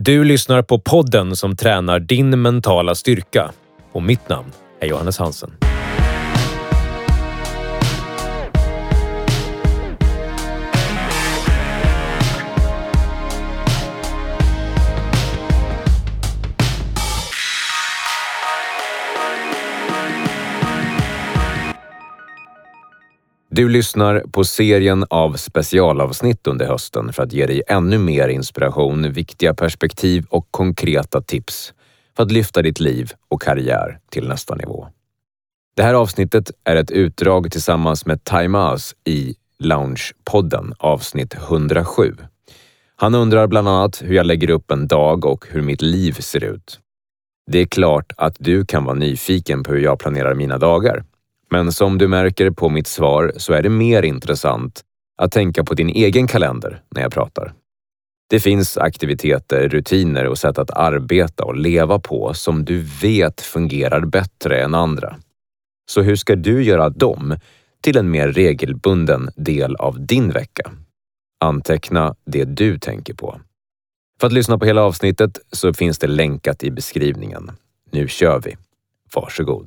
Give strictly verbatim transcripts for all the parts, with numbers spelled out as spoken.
Du lyssnar på podden som tränar din mentala styrka. Och mitt namn är Johannes Hansen. Du lyssnar på serien av specialavsnitt under hösten för att ge dig ännu mer inspiration, viktiga perspektiv och konkreta tips för att lyfta ditt liv och karriär till nästa nivå. Det här avsnittet är ett utdrag tillsammans med Time Out i Lounge-podden, avsnitt hundrasju. Han undrar bland annat hur jag lägger upp en dag och hur mitt liv ser ut. Det är klart att du kan vara nyfiken på hur jag planerar mina dagar. Men som du märker på mitt svar så är det mer intressant att tänka på din egen kalender när jag pratar. Det finns aktiviteter, rutiner och sätt att arbeta och leva på som du vet fungerar bättre än andra. Så hur ska du göra dem till en mer regelbunden del av din vecka? Anteckna det du tänker på. För att lyssna på hela avsnittet så finns det länkat i beskrivningen. Nu kör vi. Varsågod.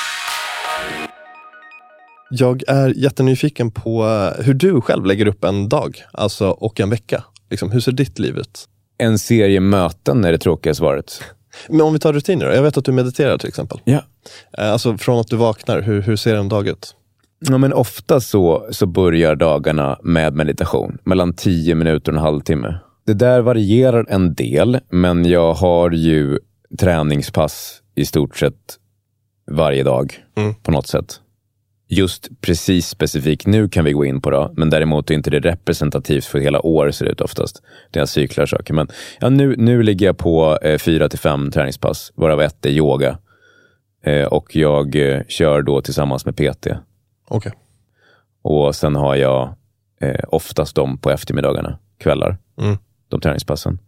Jag är jättenyfiken på hur du själv lägger upp en dag, alltså och en vecka. Liksom, hur ser ditt liv ut? En serie möten är det tråkiga svaret. Men om vi tar rutiner då. Jag vet att du mediterar till exempel. Ja. Alltså från att du vaknar, hur, hur ser en dag ut? Ja, men ofta så, så börjar dagarna med meditation. Mellan tio minuter och en halvtimme. Det där varierar en del, men jag har ju träningspass i stort sett varje dag mm. på något sätt. Just precis specifikt nu kan vi gå in på det, men däremot är inte det representativt för hela år ser det ut oftast. Det är cyklar saker. Men ja, nu, nu ligger jag på eh, fyra till fem träningspass, varav ett är yoga. Eh, och jag eh, kör då tillsammans med P T. Okej. Okay. Och sen har jag eh, oftast dem på eftermiddagarna, kvällar. Mm. De träningspassen.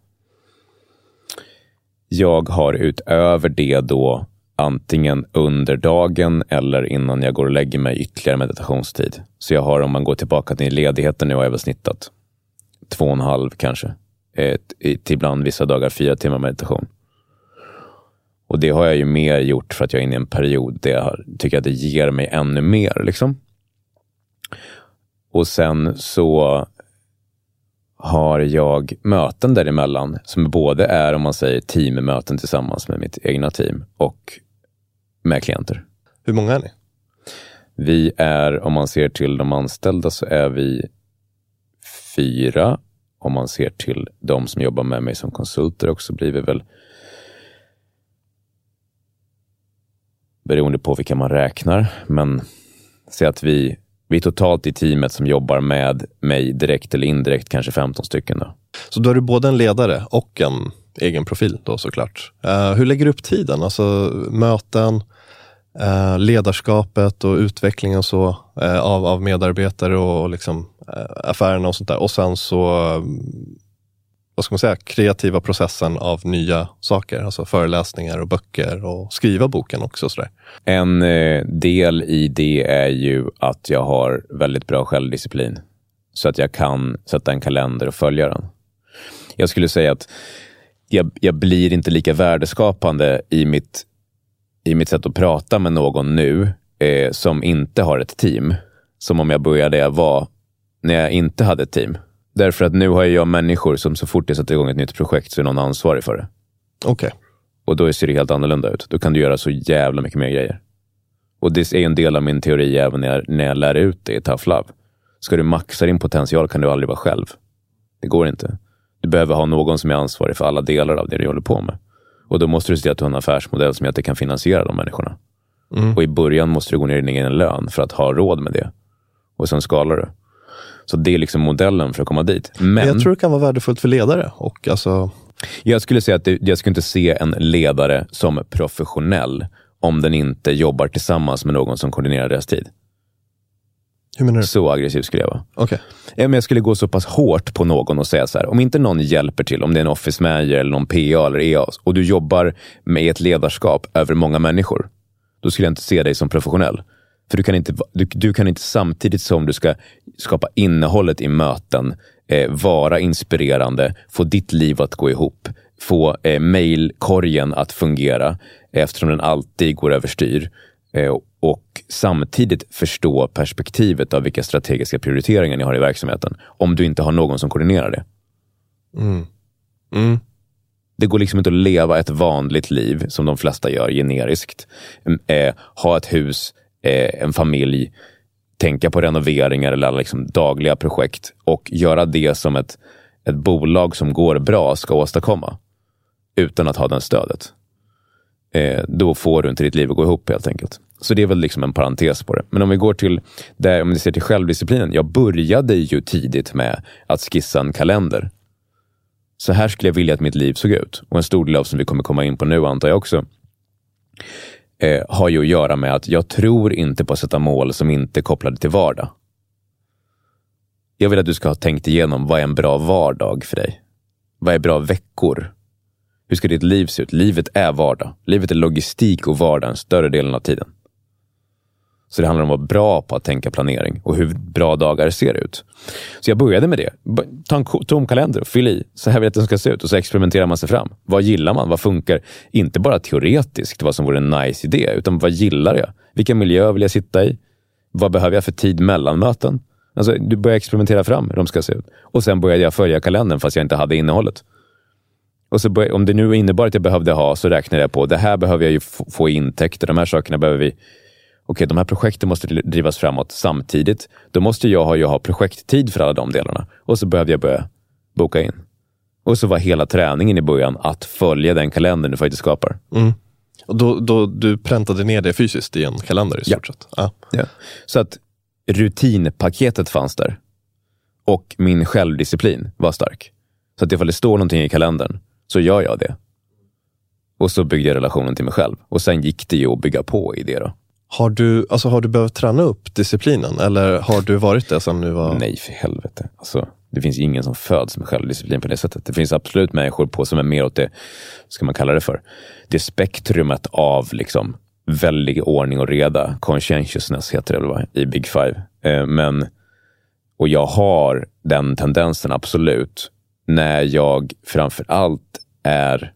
Jag har utöver det då antingen under dagen eller innan jag går och lägger mig ytterligare meditationstid. Så jag har, om man går tillbaka till ledigheten nu, har jag väl snittat två och en halv kanske. Ett, till ibland vissa dagar fyra timmar meditation. Och det har jag ju mer gjort för att jag är inne i en period där jag tycker att det ger mig ännu mer liksom. Och sen så har jag möten däremellan som både är, om man säger, teammöten tillsammans med mitt egna team och med klienter. Hur många är ni? Vi är, om man ser till de anställda så är vi fyra. Om man ser till de som jobbar med mig som konsulter också blir vi väl, beroende på vilka man räknar, men se att vi Vi är totalt i teamet som jobbar med mig direkt eller indirekt kanske femton stycken då. Så då är du både en ledare och en egen profil då såklart. Uh, hur lägger du upp tiden? Alltså möten, uh, ledarskapet och utvecklingen och så uh, av, av medarbetare och, och liksom uh, affärerna och sånt där. Och sen så, uh, vad ska man säga, kreativa processen av nya saker. Alltså föreläsningar och böcker och skriva boken också. Sådär. En eh, del i det är ju att jag har väldigt bra självdisciplin. Så att jag kan sätta en kalender och följa den. Jag skulle säga att jag, jag blir inte lika värdeskapande i mitt, i mitt sätt att prata med någon nu eh, som inte har ett team. Som om jag började jag var när jag inte hade ett team. Därför att nu har jag människor som så fort jag sätter igång ett nytt projekt så är någon ansvarig för det. Okej. Okay. Och då ser det helt annorlunda ut. Då kan du göra så jävla mycket mer grejer. Och det är en del av min teori även när jag, när jag lär ut det i Tough Love. Ska du maxa din potential kan du aldrig vara själv. Det går inte. Du behöver ha någon som är ansvarig för alla delar av det du håller på med. Och då måste du se att du har en affärsmodell som gör att det kan finansiera de människorna. Mm. Och i början måste du gå ner i din egen lön för att ha råd med det. Och sen skalar du. Så det är liksom modellen för att komma dit. Men jag tror det kan vara värdefullt för ledare. Och alltså... Jag skulle säga att det, jag skulle inte se en ledare som professionell om den inte jobbar tillsammans med någon som koordinerar deras tid. Hur menar du? Så aggressiv skulle jag vara. Okay. Men jag skulle gå så pass hårt på någon och säga så här: om inte någon hjälper till, om det är en office manager eller någon P A eller E A och du jobbar med ett ledarskap över många människor, då skulle jag inte se dig som professionell. För du kan inte, du, du kan inte samtidigt som du ska skapa innehållet i möten, eh, vara inspirerande, få ditt liv att gå ihop, få eh, mejlkorgen att fungera eftersom den alltid går överstyr. Eh, och samtidigt förstå perspektivet av vilka strategiska prioriteringar ni har i verksamheten. Om du inte har någon som koordinerar det. Mm. Mm. Det går liksom inte att leva ett vanligt liv som de flesta gör generiskt. Eh, ha ett hus, eh, en familj, tänka på renoveringar eller liksom dagliga projekt och göra det som ett, ett bolag som går bra ska åstadkomma utan att ha den stödet. Eh, då får du inte ditt liv att gå ihop helt enkelt. Så det är väl liksom en parentes på det. Men om vi går till, där, om vi ser till självdisciplinen. Jag började ju tidigt med att skissa en kalender. Så här skulle jag vilja att mitt liv såg ut. Och en stor del av som vi kommer komma in på nu antar jag också. Eh, har ju att göra med att jag tror inte på att sätta mål som inte är kopplade till vardag. Jag vill att du ska ha tänkt igenom vad är en bra vardag för dig. Vad är bra veckor? Hur ska ditt liv se ut? Livet är vardag. Livet är logistik och vardag en större delen av tiden. Så det handlar om att vara bra på att tänka planering och hur bra dagar ser ut. Så jag började med det. Ta en tom kalender och fyll i. Så här vill jag att den ska se ut. Och så experimenterar man sig fram. Vad gillar man? Vad funkar? Inte bara teoretiskt vad som vore en nice idé. Utan vad gillar jag? Vilken miljö vill jag sitta i? Vad behöver jag för tid mellan möten? Alltså du börjar experimentera fram hur de ska se ut. Och sen började jag följa kalendern fast jag inte hade innehållet. Och så började, om det nu innebar att jag behövde ha så räknade jag på. Det här behöver jag ju få, få intäkter. De här sakerna behöver vi. Okej, de här projekten måste drivas framåt samtidigt. Då måste jag ha, jag ha projekttid för alla de delarna. Och så behövde jag börja boka in. Och så var hela träningen i början att följa den kalendern du faktiskt skapar. Mm. Och då, då du präntade ner det fysiskt i en kalender i stort ja. sett? Ja. ja. Så att rutinpaketet fanns där. Och min självdisciplin var stark. Så att ifall det står någonting i kalendern så gör jag det. Och så byggde jag relationen till mig själv. Och sen gick det ju att bygga på i det då. Har du, alltså har du behövt träna upp disciplinen? Eller har du varit det som nu var... Nej, för helvete. Alltså, det finns ingen som föds med självdisciplin på det sättet. Det finns absolut människor på som är mer åt det, ska man kalla det för, det spektrumet av liksom väldig ordning och reda. Conscientiousness heter det väl, va? I Big Five. Eh, men, och jag har den tendensen absolut när jag framför allt är...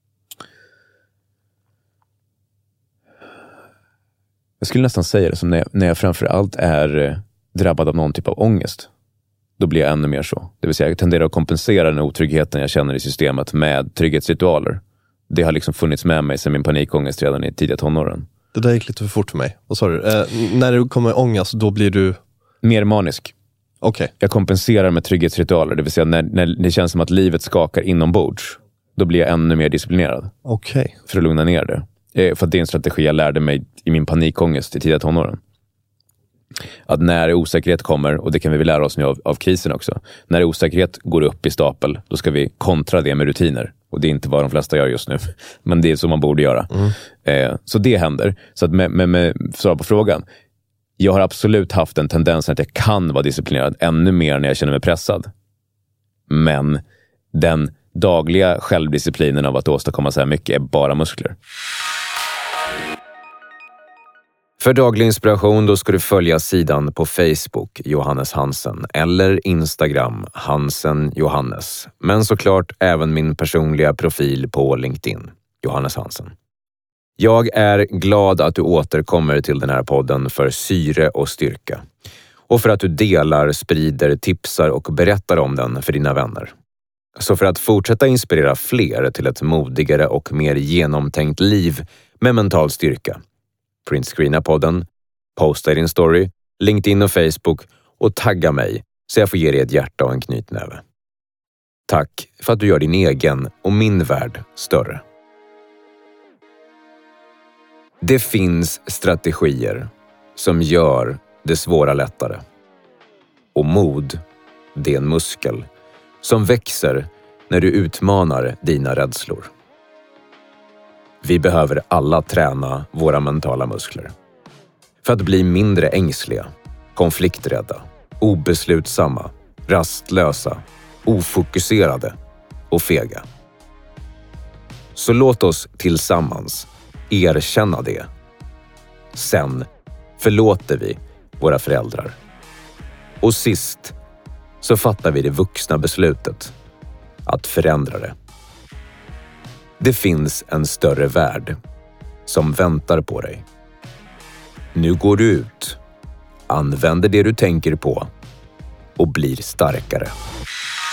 Jag skulle nästan säga det som när jag, när jag framförallt är eh, drabbad av någon typ av ångest. Då blir jag ännu mer så. Det vill säga jag tenderar att kompensera den otryggheten jag känner i systemet med trygghetsritualer. Det har liksom funnits med mig sedan min panikångest redan i tidiga tonåren. Det där gick lite för fort för mig. Vad sa du? Eh, när det kommer ångest, då blir du... Mer manisk. Okej. Okay. Jag kompenserar med trygghetsritualer. Det vill säga när, när det känns som att livet skakar inombords. Då blir jag ännu mer disciplinerad. Okej. Okay. För att lugna ner det. För att det är en strategi jag lärde mig i min panikångest i tidiga tonåren. Att när osäkerhet kommer, och det kan vi väl lära oss nu av, av krisen också. När osäkerhet går upp i stapel, då ska vi kontra det med rutiner. Och det är inte vad de flesta gör just nu. Men det är så man borde göra. Mm. Eh, så det händer. Så att med, med, med svar på frågan. Jag har absolut haft en tendens att jag kan vara disciplinerad ännu mer när jag känner mig pressad. Men den dagliga självdisciplinen av att åstadkomma så här mycket är bara muskler. För daglig inspiration då ska du följa sidan på Facebook Johannes Hansen eller Instagram Hansen Johannes. Men såklart även min personliga profil på LinkedIn Johannes Hansen. Jag är glad att du återkommer till den här podden för syre och styrka. Och för att du delar, sprider, tipsar och berättar om den för dina vänner. Så för att fortsätta inspirera fler till ett modigare och mer genomtänkt liv med mental styrka. Printscreena podden, posta i din story, LinkedIn och Facebook och tagga mig så jag får ge dig ett hjärta och en knytnäve. Tack för att du gör din egen och min värld större. Det finns strategier som gör det svåra lättare. Och mod, det är en muskel som växer när du utmanar dina rädslor. Vi behöver alla träna våra mentala muskler. För att bli mindre ängsliga, konflikträdda, obeslutsamma, rastlösa, ofokuserade och fega. Så låt oss tillsammans erkänna det. Sen förlåter vi våra föräldrar. Och sist så fattar vi det vuxna beslutet att förändra det. Det finns en större värld som väntar på dig. Nu går du ut, använder det du tänker på och blir starkare.